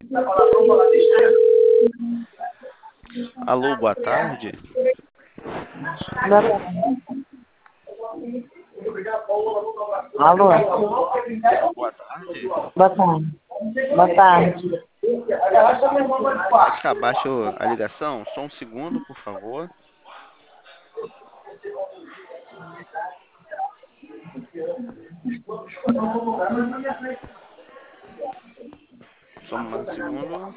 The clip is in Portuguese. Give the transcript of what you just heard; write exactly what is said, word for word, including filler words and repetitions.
Alô, boa tarde. Alô? Boa tarde. Boa tarde. Boa tarde. Pode ficar abaixo a ligação? Só um segundo, por favor. Só mais um segundo.